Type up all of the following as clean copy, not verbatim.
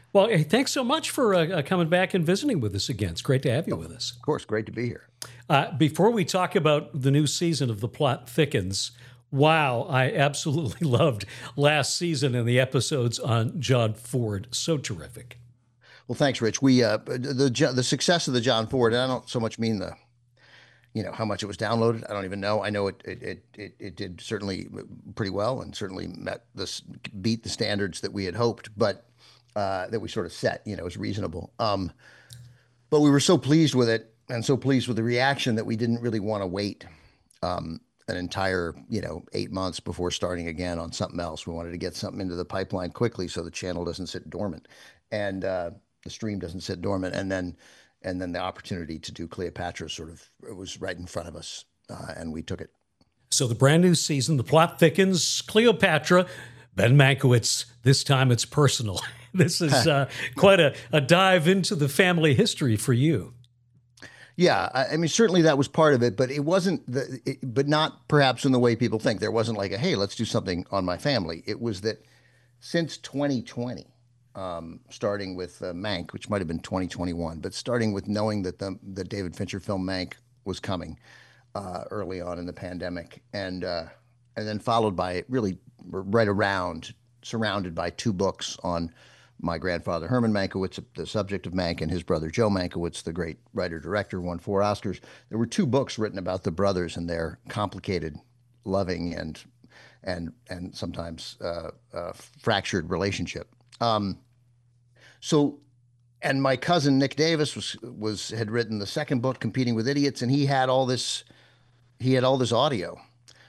Well, hey, thanks so much for coming back and visiting with us again. It's great to have you with us. Of course, great to be here. Before we talk about the new season of The Plot Thickens, wow, I absolutely loved last season and the episodes on John Ford. So terrific. Well, thanks, Rich. We the success of the John Ford, and I don't so much mean the how much it was downloaded. I don't even know. I know it did certainly pretty well and certainly beat the standards that we had hoped, but that we sort of set, as reasonable. But we were so pleased with it and so pleased with the reaction that we didn't really want to wait an entire, 8 months before starting again on something else. We wanted to get something into the pipeline quickly so the channel doesn't sit dormant and the stream doesn't sit dormant. And then the opportunity to do Cleopatra it was right in front of us, and we took it. So the brand new season, The Plot Thickens, Cleopatra, Ben Mankiewicz. This time it's personal. This is quite a dive into the family history for you. Yeah, I mean, certainly that was part of it, but it wasn't, but not perhaps in the way people think. There wasn't like hey, let's do something on my family. It was that since 2020, starting with Mank, which might have been 2021, but starting with knowing that the David Fincher film Mank was coming early on in the pandemic, and then followed by really right around, surrounded by two books on my grandfather Herman Mankiewicz, the subject of Mank, and his brother Joe Mankiewicz, the great writer-director, won 4 Oscars. There were 2 books written about the brothers and their complicated, loving, and sometimes fractured relationship. So, and my cousin Nick Davis had written the second book, Competing with Idiots, and he had all this audio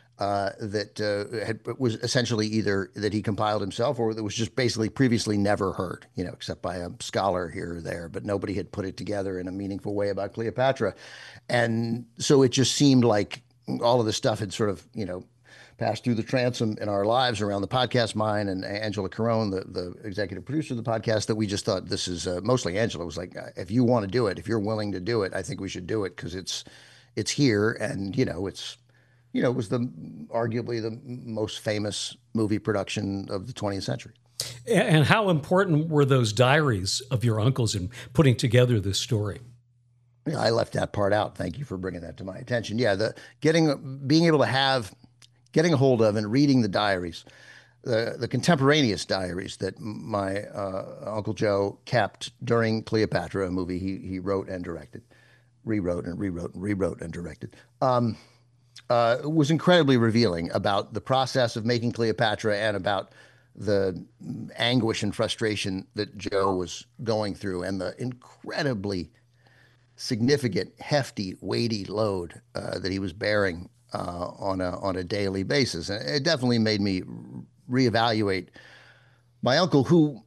that was essentially either that he compiled himself or that was just basically previously never heard, except by a scholar here or there, but nobody had put it together in a meaningful way about Cleopatra. And so it just seemed like all of this stuff had sort of, passed through the transom in our lives around the podcast, mine and Angela Carone, the executive producer of the podcast, that we just thought this is mostly Angela was like, if you want to do it, if you're willing to do it, I think we should do it because it's here. And, it was arguably the most famous movie production of the 20th century. And how important were those diaries of your uncles in putting together this story? Yeah, I left that part out. Thank you for bringing that to my attention. Yeah, being able to getting a hold of and reading the diaries, the contemporaneous diaries that my Uncle Joe kept during Cleopatra, a movie he wrote and directed, rewrote and directed. Was incredibly revealing about the process of making Cleopatra and about the anguish and frustration that Joe was going through and the incredibly significant, hefty, weighty load that he was bearing on a daily basis. And it definitely made me reevaluate my uncle, who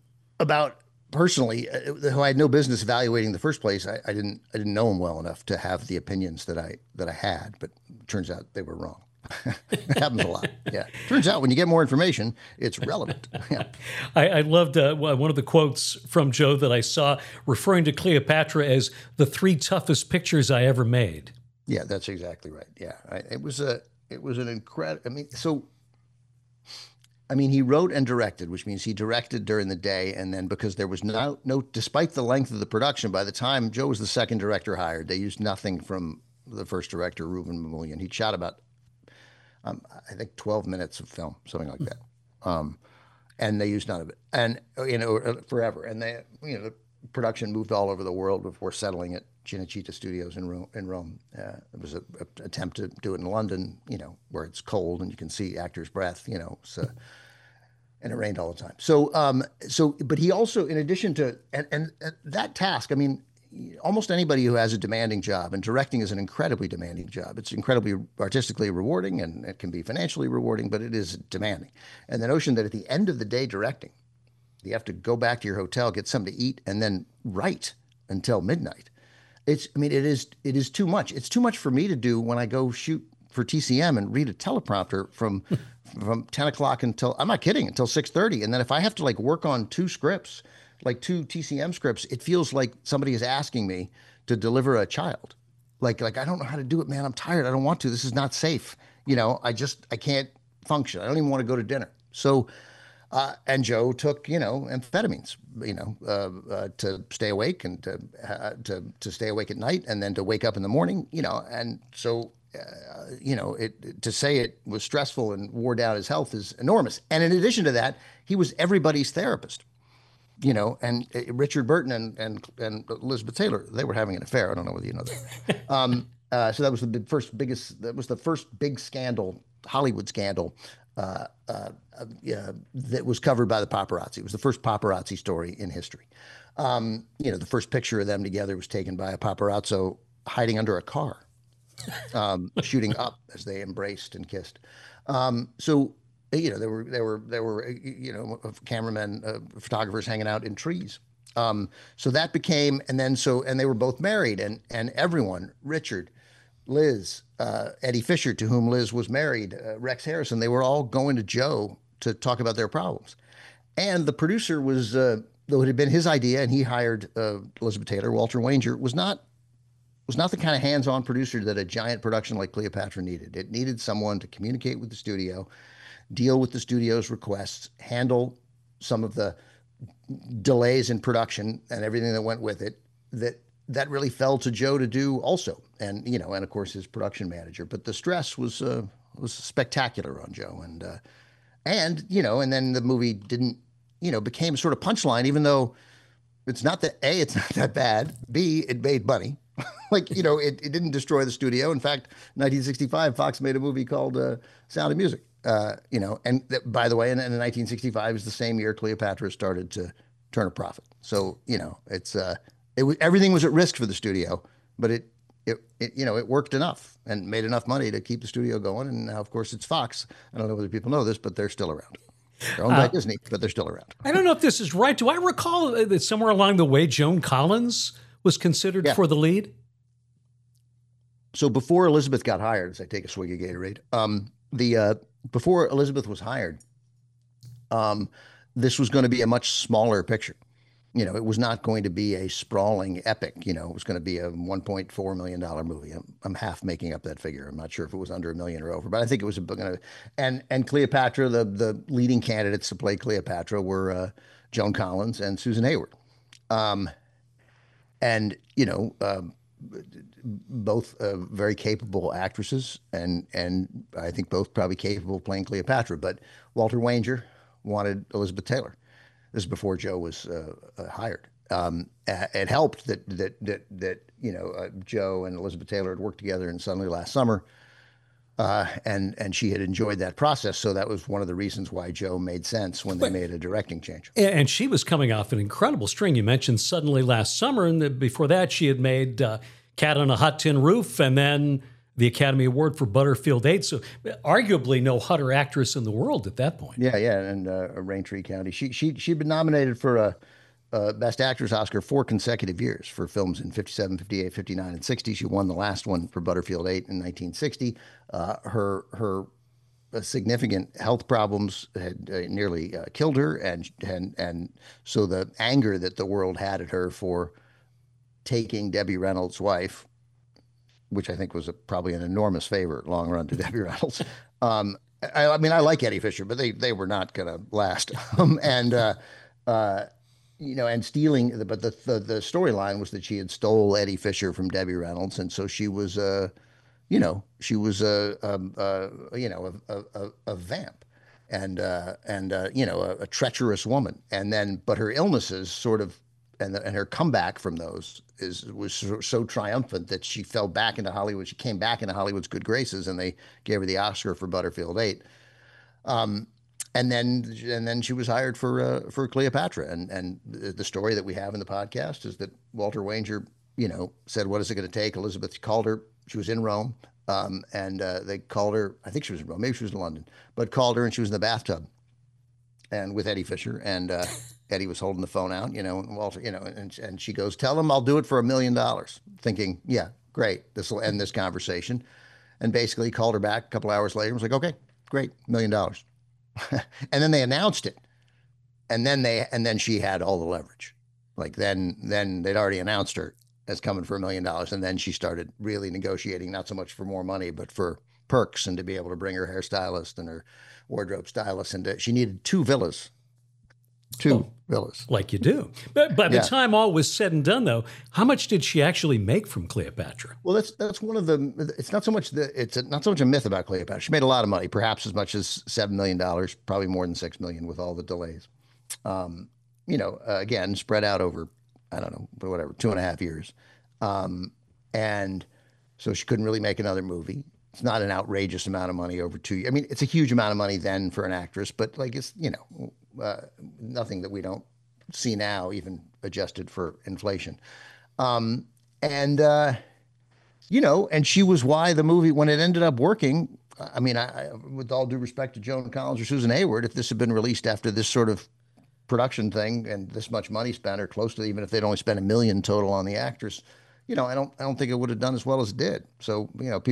I had no business evaluating in the first place. I didn't know him well enough to have the opinions that I had, but it turns out they were wrong. It happens a lot. Yeah. Turns out when you get more information, it's relevant. Yeah. I loved one of the quotes from Joe that I saw referring to Cleopatra as the 3 toughest pictures I ever made. Yeah, that's exactly right. Yeah. It was an incredible, he wrote and directed, which means he directed during the day. And then because there was no, despite the length of the production, by the time Joe was the second director hired, they used nothing from the first director, Reuben Mamoulian. He'd shot about, I think 12 minutes of film, something like that. And they used none of it and, forever. And the production moved all over the world before settling at Cinecittà Studios in Rome. It was an attempt to do it in London, where it's cold and you can see actors' breath, so, and it rained all the time. So, but he also, in addition to, and that task, almost anybody who has a demanding job, and directing is an incredibly demanding job. It's incredibly artistically rewarding and it can be financially rewarding, but it is demanding. And the notion that at the end of the day directing, you have to go back to your hotel, get something to eat, and then write until midnight. It is too much. It's too much for me to do when I go shoot for TCM and read a teleprompter from 10 o'clock until, I'm not kidding, until 6:30. And then if I have to work on 2 scripts, like 2 TCM scripts, it feels like somebody is asking me to deliver a child. Like I don't know how to do it, man. I'm tired. I don't want to. This is not safe. I can't function. I don't even want to go to dinner. So And Joe took, amphetamines, to stay awake and to stay awake at night and then to wake up in the morning, and so, to say it was stressful and wore down his health is enormous. And in addition to that, he was everybody's therapist, and Richard Burton and Elizabeth Taylor, they were having an affair. I don't know whether you know that. So that was that was the first big scandal, Hollywood scandal, that was covered by the paparazzi. It was the first paparazzi story in history. The first picture of them together was taken by a paparazzo hiding under a car, shooting up as they embraced and kissed. So there were cameramen, photographers hanging out in trees. So that became, and they were both married, and everyone, Richard, Liz, Eddie Fisher, to whom Liz was married, Rex Harrison, they were all going to Joe to talk about their problems. And the producer was, though it had been his idea, and he hired Elizabeth Taylor, Walter Wanger, was not the kind of hands-on producer that a giant production like Cleopatra needed. It needed someone to communicate with the studio, deal with the studio's requests, handle some of the delays in production and everything that went with it. That really fell to Joe to do also, and of course his production manager. But the stress was spectacular on Joe, and then the movie didn't, became sort of punchline, even though it's not that it's not that bad. B, it made money. It didn't destroy the studio. In fact, 1965, Fox made a movie called Sound of Music. By the way, in 1965 is the same year Cleopatra started to turn a profit. So everything was at risk for the studio, but it worked enough and made enough money to keep the studio going. And now, of course, it's Fox. I don't know whether people know this, but they're still around. They're owned by Disney, but they're still around. I don't know if this is right. Do I recall that somewhere along the way, Joan Collins was considered for the lead? So before Elizabeth got hired, as I take a swig of Gatorade, before Elizabeth was hired, this was going to be a much smaller picture. It was not going to be a sprawling epic. It was going to be a $1.4 million movie. I'm half making up that figure. I'm not sure if it was under $1 million or over, but I think it was going to. And Cleopatra, the leading candidates to play Cleopatra were Joan Collins and Susan Hayward, both very capable actresses, and I think both probably capable of playing Cleopatra. But Walter Wanger wanted Elizabeth Taylor. This is before Joe was hired. It helped that Joe and Elizabeth Taylor had worked together in Suddenly Last Summer, and she had enjoyed that process. So that was one of the reasons why Joe made sense when they made a directing change. And she was coming off an incredible string. You mentioned Suddenly Last Summer, and before that she had made Cat on a Hot Tin Roof, and then the Academy Award for Butterfield 8. So arguably no hotter actress in the world at that point. Yeah, and Raintree County. She'd been nominated for a Best Actress Oscar 4 consecutive years for films in 57, 58, 59, and 60. She won the last one for Butterfield 8 in 1960. Her significant health problems had nearly killed her, and so the anger that the world had at her for taking Debbie Reynolds' wife, which I think was probably an enormous favor long run to Debbie Reynolds. I mean, I like Eddie Fisher, but they were not going to last. And stealing. But the storyline was that she had stole Eddie Fisher from Debbie Reynolds, and so she was a vamp, and a treacherous woman. But her illnesses sort of. And her comeback from those was so triumphant that she fell back into Hollywood. She came back into Hollywood's good graces, and they gave her the Oscar for Butterfield 8. And then she was hired for Cleopatra. And the story that we have in the podcast is that Walter Wanger, said, "What is it going to take?" Elizabeth called her. She was in Rome, and they called her. I think she was in Rome. Maybe she was in London, but called her, and she was in the bathtub, and with Eddie Fisher, and Eddie was holding the phone out, and Walter, and she goes, "Tell him I'll do it for $1 million," thinking, yeah, great, this will end this conversation. And basically called her back a couple hours later and was like, "Okay, great, $1 million." And then they announced it. And then she had all the leverage. Like then they'd already announced her as coming for $1 million. And then she started really negotiating, not so much for more money, but for perks, and to be able to bring her hairstylist and her wardrobe stylist. And she needed 2 villas 2 villas. Like you do. But by the Yeah. time all was said and done, though, how much did she actually make from Cleopatra? Well, that's one of the. It's not so much not so much a myth about Cleopatra. She made a lot of money, perhaps as much as $7 million, probably more than 6 million with all the delays. Again, spread out over, I don't know, but whatever, 2.5 years. And so she couldn't really make another movie. It's not an outrageous amount of money over 2 years. I mean, it's a huge amount of money then for an actress, but like it's, nothing that we don't see now, even adjusted for inflation. And she was why the movie, when it ended up working, I mean, with all due respect to Joan Collins or Susan Hayward, if this had been released after this sort of production thing and this much money spent, or close to, even if they'd only spent $1 million total on the actors, I don't think it would have done as well as it did. So,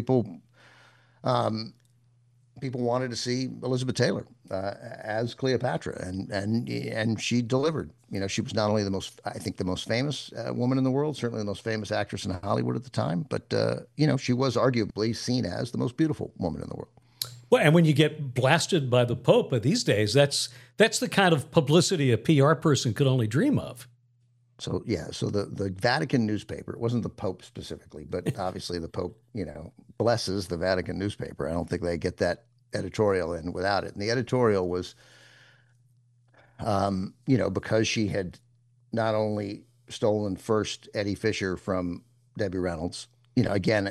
people wanted to see Elizabeth Taylor as Cleopatra, and she delivered. She was not only the most famous woman in the world, certainly the most famous actress in Hollywood at the time, but she was arguably seen as the most beautiful woman in the world. Well, and when you get blasted by the Pope these days, that's the kind of publicity a PR person could only dream of. So the Vatican newspaper, it wasn't the Pope specifically, but obviously the Pope, blesses the Vatican newspaper. I don't think they get that editorial in without it. And the editorial was, because she had not only stolen first Eddie Fisher from Debbie Reynolds, again,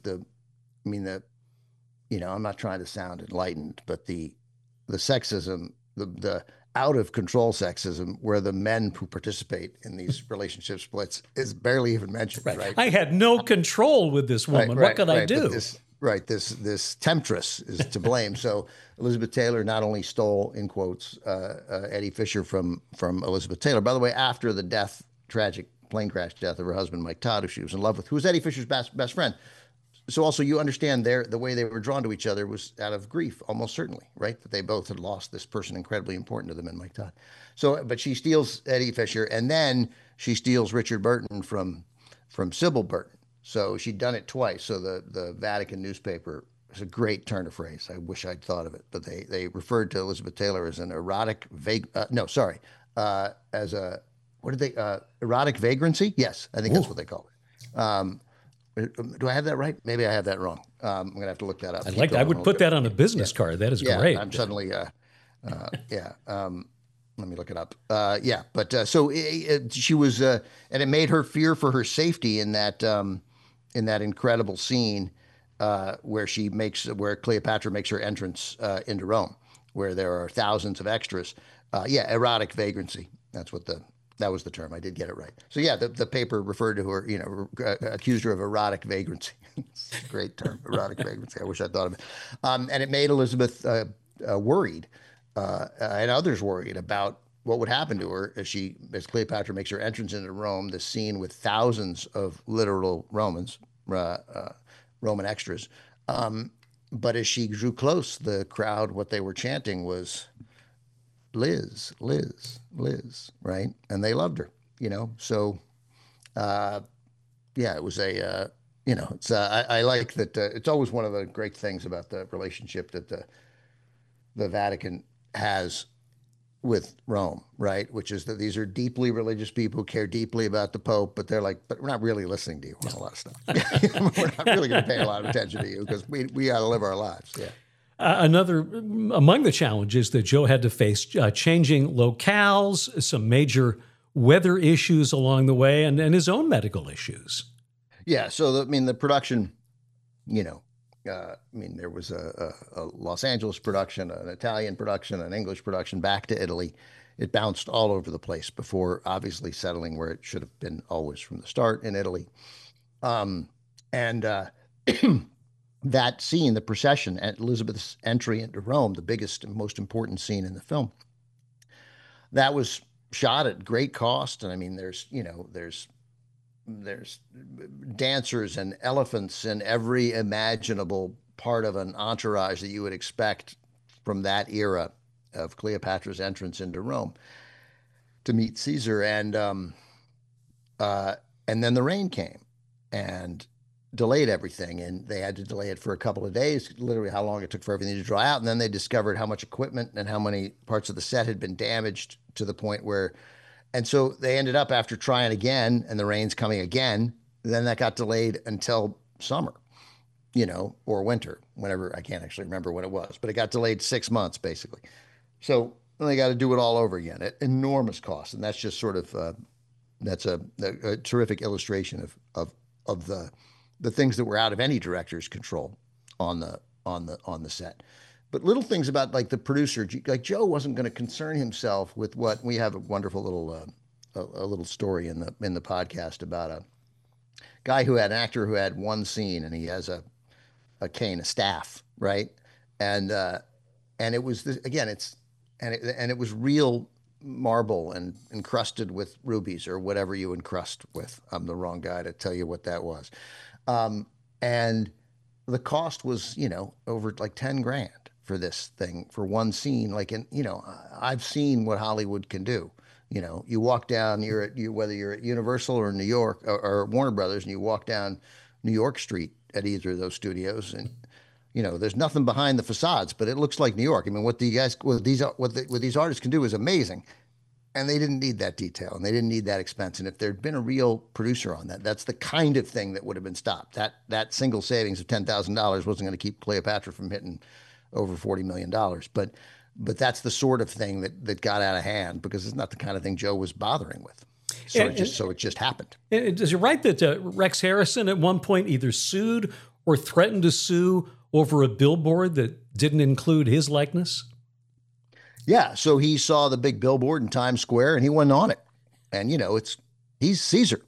I'm not trying to sound enlightened, but the sexism, the out of control sexism, where the men who participate in these relationship splits is barely even mentioned. Right. I had no control with this woman. What could I do? This temptress is to blame. So Elizabeth Taylor not only stole, in quotes, Eddie Fisher from Elizabeth Taylor. By the way, after the tragic plane crash death of her husband Mike Todd, who she was in love with, who was Eddie Fisher's best friend. So also you understand the way they were drawn to each other was out of grief, almost certainly, right? That they both had lost this person incredibly important to them in Mike Todd. So, but she steals Eddie Fisher, and then she steals Richard Burton from Sybil Burton. So she'd done it twice. So the Vatican newspaper, it's a great turn of phrase. I wish I'd thought of it, but they referred to Elizabeth Taylor as an erotic as a, erotic vagrancy? Yes, I think that's what they call it. Do I have that right? Maybe I have that wrong. I'm gonna have to look that up. I would put that on a business card. That is great. I'm suddenly, let me look it up. So she was, and it made her fear for her safety in that incredible scene where Cleopatra makes her entrance into Rome, where there are thousands of extras. Erotic vagrancy. That was the term. I did get it right. So the paper referred to her, accused her of erotic vagrancy. It's a great term, erotic vagrancy. I wish I'd thought of it. And it made Elizabeth worried, and others worried about what would happen to her as Cleopatra makes her entrance into Rome. The scene with thousands of literal Romans, Roman extras. But as she drew close, the crowd, what they were chanting was, Liz, Liz, Liz, right? And they loved her, So, it was I like that. It's always one of the great things about the relationship that the Vatican has with Rome, right? Which is that these are deeply religious people who care deeply about the Pope, but they're like, but we're not really listening to you on a lot of stuff. We're not really going to pay a lot of attention to you because we got to live our lives. Yeah. Another among the challenges that Joe had to face, changing locales, some major weather issues along the way, and his own medical issues. Yeah. So, the production, there was a Los Angeles production, an Italian production, an English production, back to Italy. It bounced all over the place before obviously settling where it should have been always from the start in Italy. That scene, the procession at Elizabeth's entry into Rome, the biggest and most important scene in the film, that was shot at great cost. And there's dancers and elephants and every imaginable part of an entourage that you would expect from that era of Cleopatra's entrance into Rome to meet Caesar. And then the rain came and delayed everything, and they had to delay it for a couple of days, literally how long it took for everything to dry out. And then they discovered how much equipment and how many parts of the set had been damaged to the point where, and so they ended up after trying again and the rain's coming again, then that got delayed until summer, or winter, whenever. I can't actually remember when it was, but it got delayed 6 months basically. So they got to do it all over again at enormous cost. And that's just sort of, that's a terrific illustration of the things that were out of any director's control on the set. But little things about like the producer, like Joe wasn't going to concern himself with what we have a wonderful little a little story in the podcast about a guy who had an actor who had one scene and he has a cane, a staff, right? And it was this, again, it was real marble and encrusted with rubies or whatever you encrust with. I'm the wrong guy to tell you what that was. And the cost was, over like 10 grand for this thing for one scene. Like, I've seen what Hollywood can do. You walk down, whether you're at Universal or New York or Warner Brothers, and you walk down New York Street at either of those studios, and there's nothing behind the facades, but it looks like New York. I mean, what these artists can do is amazing, and they didn't need that detail, and they didn't need that expense. And if there'd been a real producer on that, that's the kind of thing that would have been stopped. That single savings of $10,000 wasn't going to keep Cleopatra from hitting over $40 million, but that's the sort of thing that got out of hand because it's not the kind of thing Joe was bothering with. So it just happened. Is it right that Rex Harrison at one point either sued or threatened to sue over a billboard that didn't include his likeness? Yeah, so he saw the big billboard in Times Square and he went on it. And he's Caesar.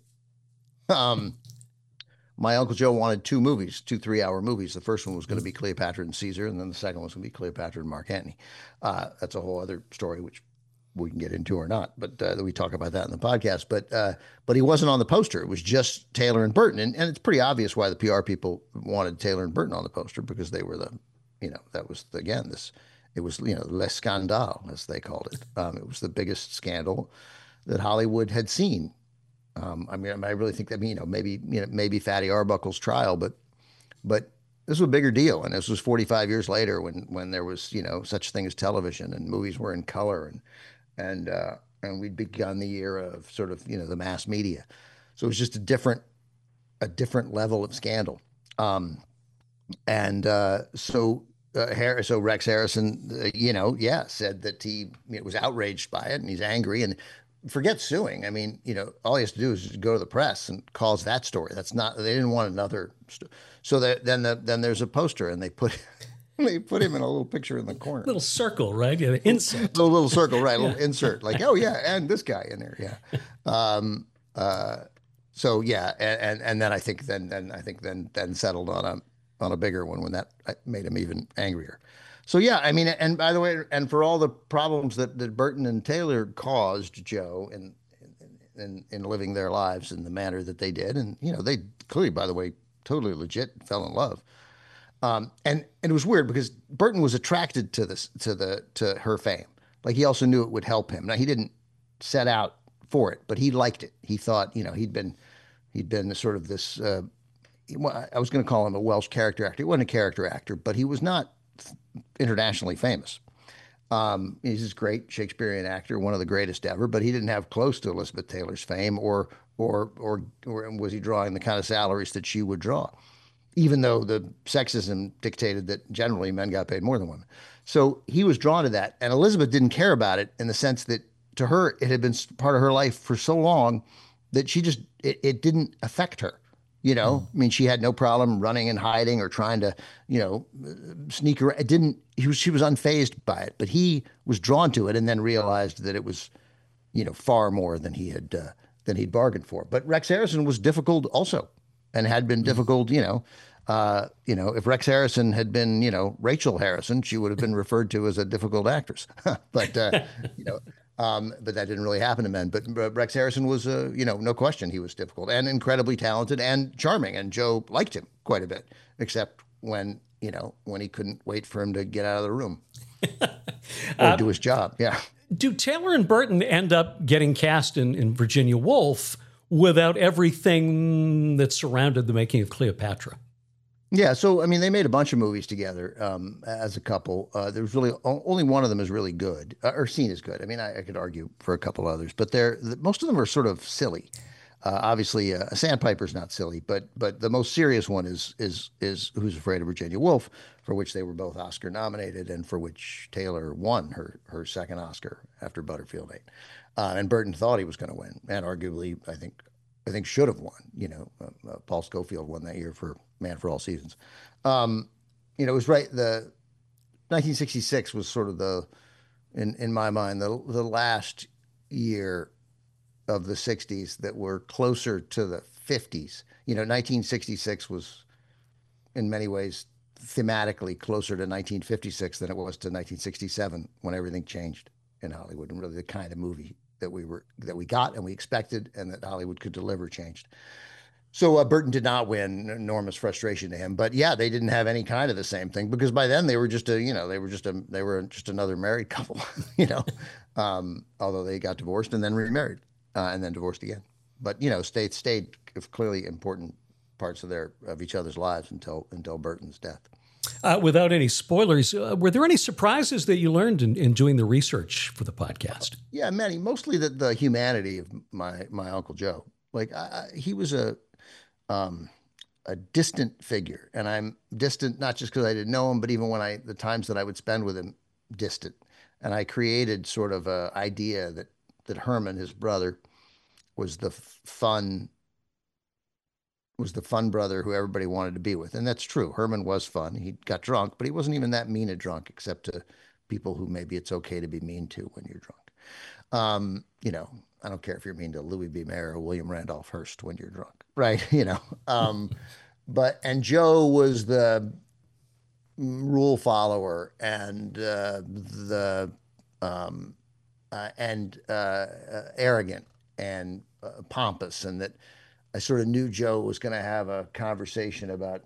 My Uncle Joe wanted 2 3-hour movies. The first one was going to be Cleopatra and Caesar, and then the second one was going to be Cleopatra and Mark Antony. That's a whole other story, which we can get into or not, but we talk about that in the podcast. But he wasn't on the poster. It was just Taylor and Burton, and it's pretty obvious why the PR people wanted Taylor and Burton on the poster because they were that was it was le scandale as they called it. It was the biggest scandal that Hollywood had seen. I really think that maybe Fatty Arbuckle's trial, but this was a bigger deal, and this was 45 years later when there was such thing as television and movies were in color and we'd begun the era of sort of the mass media, so it was just a different level of scandal, so Rex Harrison said that he was outraged by it and he's angry and. Forget suing. I mean, all he has to do is just go to the press and cause that story. They didn't want another. So then there's a poster and they put him in a little picture in the corner. Little circle, right? Yeah, insert. little circle, right? A little insert, like, oh yeah, and this guy in there, yeah. So yeah, and then I think then settled on a bigger one when that made him even angrier. So yeah, I mean, and by the way, and for all the problems that Burton and Taylor caused Joe in living their lives in the manner that they did, and they clearly, by the way, totally legit fell in love. And it was weird because Burton was attracted to her fame. Like he also knew it would help him. Now he didn't set out for it, but he liked it. He thought, he'd been sort of this. I was going to call him a Welsh character actor. He wasn't a character actor, but he was not internationally famous. He's this great Shakespearean actor, one of the greatest ever, but he didn't have close to Elizabeth Taylor's fame, or was he drawing the kind of salaries that she would draw, even though the sexism dictated that generally men got paid more than women. So he was drawn to that, and Elizabeth didn't care about it in the sense that to her it had been part of her life for so long that she just it didn't affect her. I mean, she had no problem running and hiding or trying to, sneak around. She was unfazed by it, but he was drawn to it and then realized that it was, far more than he'd bargained for. But Rex Harrison was difficult also, and had been difficult. If Rex Harrison had been, Rachel Harrison, she would have been referred to as a difficult actress. But but that didn't really happen to men. But Rex Harrison was, no question, he was difficult and incredibly talented and charming. And Joe liked him quite a bit, except when he couldn't wait for him to get out of the room or do his job. Yeah. Do Taylor and Burton end up getting cast in Virginia Woolf without everything that surrounded the making of Cleopatra? Yeah, so I mean, they made a bunch of movies together as a couple. There's really only one of them is really good, or seen as good. I mean, I could argue for a couple others, but most of them are sort of silly. Obviously, Sandpiper's not silly, but the most serious one is Who's Afraid of Virginia Woolf, for which they were both Oscar nominated, and for which Taylor won her second Oscar after Butterfield 8. And Burton thought he was going to win, and arguably, I think should have won. Paul Scofield won that year for Man for All Seasons. Um, it was right. The 1966 was sort of in my mind, the last year of the 60s that were closer to the 50s. 1966 was in many ways thematically closer to 1956 than it was to 1967 when everything changed in Hollywood and really the kind of movie that we got and we expected and that Hollywood could deliver changed. So Burton did not win. Enormous frustration to him, but yeah, they didn't have any kind of the same thing because by then they were just they were just another married couple, although they got divorced and then remarried and then divorced again. But stayed clearly important parts of each other's lives until Burton's death. Without any spoilers, were there any surprises that you learned in doing the research for the podcast? Yeah, many. Mostly the humanity of my Uncle Joe. Like he was um, a distant figure, and I'm distant not just because I didn't know him, but even the times that I would spend with him, distant. And I created sort of a idea that Herman, his brother, was the fun brother who everybody wanted to be with. And that's true. Herman was fun. He got drunk, but he wasn't even that mean a drunk, except to people who maybe it's okay to be mean to when you're drunk. I don't care if you're mean to Louis B. Mayer or William Randolph Hearst when you're drunk, right? And Joe was the rule follower and arrogant and pompous, and that I sort of knew Joe was going to have a conversation about,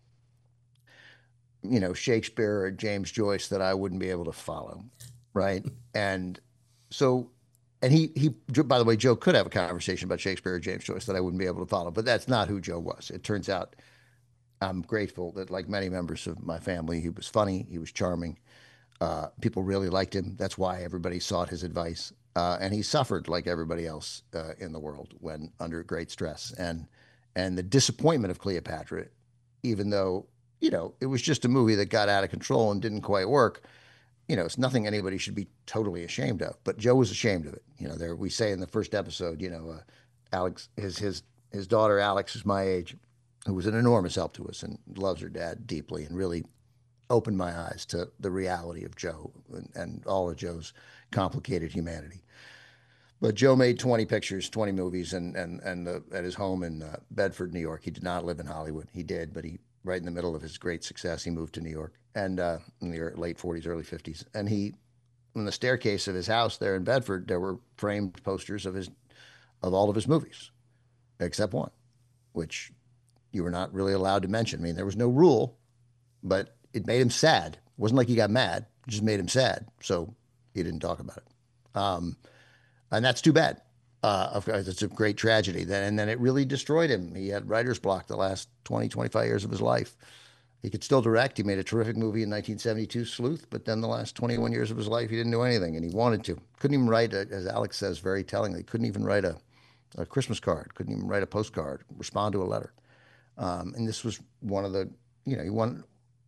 Shakespeare or James Joyce that I wouldn't be able to follow, right? And so, and by the way, Joe could have a conversation about Shakespeare or James Joyce that I wouldn't be able to follow, but that's not who Joe was. It turns out I'm grateful that, like many members of my family, he was funny, he was charming. People really liked him. That's why everybody sought his advice. And he suffered like everybody else in the world when under great stress. And the disappointment of Cleopatra, even though, it was just a movie that got out of control and didn't quite work, it's nothing anybody should be totally ashamed of. But Joe was ashamed of it. There we say in the first episode, Alex, his daughter Alex is my age, who was an enormous help to us and loves her dad deeply and really opened my eyes to the reality of Joe and all of Joe's complicated humanity. But Joe made 20 pictures, 20 movies, and at his home in Bedford, New York. He did not live in Hollywood. He did, but right in the middle of his great success, he moved to New York and in the late 40s, early 50s. And on the staircase of his house there in Bedford, there were framed posters of all of his movies, except one, which you were not really allowed to mention. I mean, there was no rule, but it made him sad. It wasn't like he got mad; it just made him sad. So he didn't talk about it. And that's too bad. Of course, it's a great tragedy. And then it really destroyed him. He had writer's block the last 20, 25 years of his life. He could still direct. He made a terrific movie in 1972, Sleuth, but then the last 21 years of his life, he didn't do anything, and he wanted to. Couldn't even write, as Alex says very tellingly, couldn't even write a Christmas card, couldn't even write a postcard, respond to a letter. And this was one of he won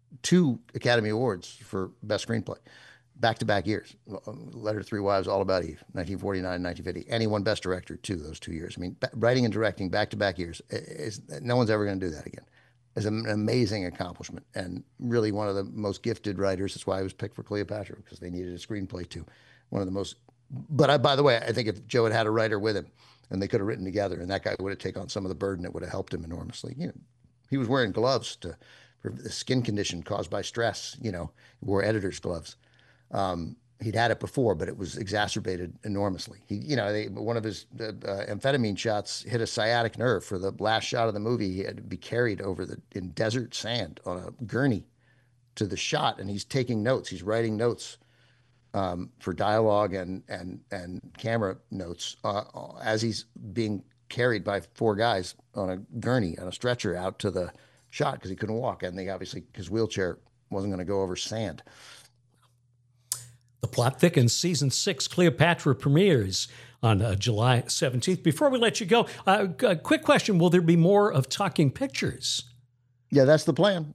2 Academy Awards for Best Screenplay back-to-back years. Letter to Three Wives, All About Eve, 1949 and 1950. And he won Best Director, too, those 2 years. I mean, writing and directing back-to-back years, no one's ever going to do that again. It's an amazing accomplishment and really one of the most gifted writers. That's why I was picked for Cleopatra, because they needed a screenplay, too. One of the most... But by the way, I think if Joe had had a writer with him and they could have written together and that guy would have taken on some of the burden, it would have helped him enormously. He was wearing gloves for the skin condition caused by stress. He wore editor's gloves. He'd had it before, but it was exacerbated enormously. One of his amphetamine shots hit a sciatic nerve. For the last shot of the movie, he had to be carried in desert sand on a gurney to the shot, and he's taking notes. He's writing notes for dialogue and camera notes as he's being carried by 4 guys on a gurney on a stretcher out to the shot because he couldn't walk, and they obviously his wheelchair wasn't going to go over sand. The Plot Thickens Season 6 Cleopatra premieres on July 17th. Before we let you go, a quick question. Will there be more of Talking Pictures? Yeah, that's the plan.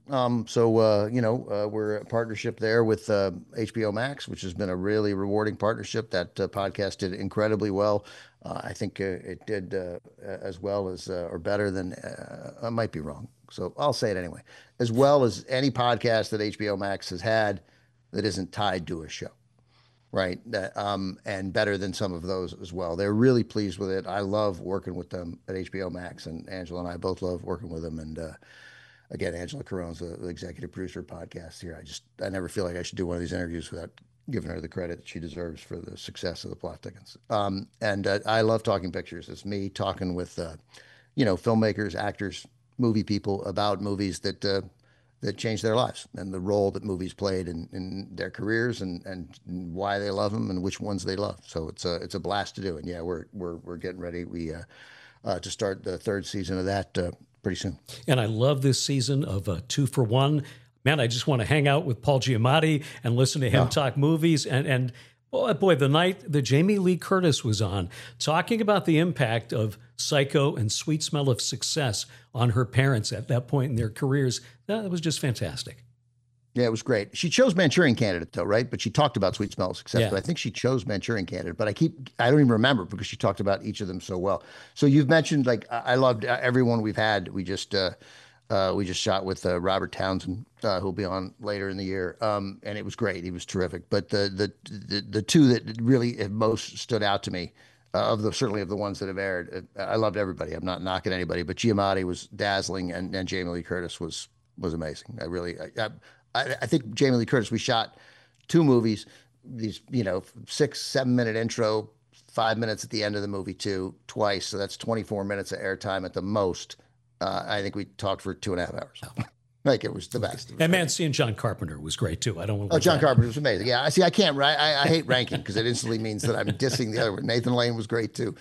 We're a partnership there with HBO Max, which has been a really rewarding partnership. That podcast did incredibly well. I think it did as well as or better than, I might be wrong, so I'll say it anyway, as well as any podcast that HBO Max has had that isn't tied to a show. Right. And better than some of those as well. They're really pleased with it. I love working with them at HBO Max, and Angela and I both love working with them. And again, Angela Carone's the executive producer of podcasts here. I never feel like I should do one of these interviews without giving her the credit that she deserves for the success of The Plot Thickens. I love Talking Pictures. It's me talking with, filmmakers, actors, movie people about movies that changed their lives and the role that movies played in their careers and why they love them and which ones they love. So it's a blast to do. And yeah, we're getting ready. To start the third season of that pretty soon. And I love this season of 2 for 1. Man, I just want to hang out with Paul Giamatti and listen to him talk movies. And boy, the night that Jamie Lee Curtis was on, talking about the impact of Psycho and Sweet Smell of Success on her parents at that point in their careers, that was just fantastic. Yeah, it was great. She chose Manchurian Candidate, though, right? But she talked about Sweet Smell of Success. Yeah. But I think she chose Manchurian Candidate. But I don't even remember because she talked about each of them so well. So you've mentioned, like, I loved everyone we've had. We just shot with Robert Townsend, who'll be on later in the year, and it was great. He was terrific. But the two that really have most stood out to me, certainly of the ones that have aired, I loved everybody. I'm not knocking anybody, but Giamatti was dazzling, and Jamie Lee Curtis was amazing. I think Jamie Lee Curtis, we shot 2 movies, these 6-7 minute intro, 5 minutes at the end of the movie twice. So that's 24 minutes of airtime at the most. I think we talked for 2.5 hours. Like, it was the best. And man, seeing John Carpenter was great too. I don't want to. John Carpenter was amazing. Yeah, I can't. I hate ranking because it instantly means that I'm dissing the other one. Nathan Lane was great too.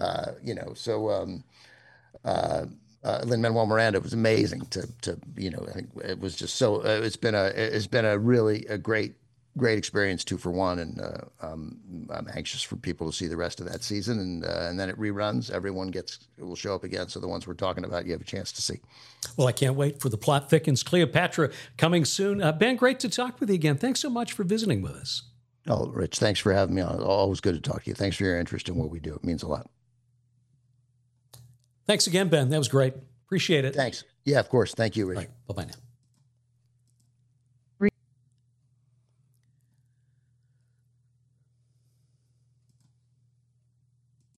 Lin-Manuel Miranda was amazing to I think it was just so it's been a really great experience 2 for 1, and I'm anxious for people to see the rest of that season, and then it reruns. Everyone will show up again, so the ones we're talking about you have a chance to see. Well, I can't wait for The Plot Thickens Cleopatra coming soon. Ben, great to talk with you again. Thanks so much for visiting with us. Oh, Rich, thanks for having me on. Always good to talk to you. Thanks for your interest in what we do. It means a lot. Thanks again, Ben. That was great. Appreciate it. Thanks. Yeah, of course. Thank you, Rich. All right. Bye-bye now.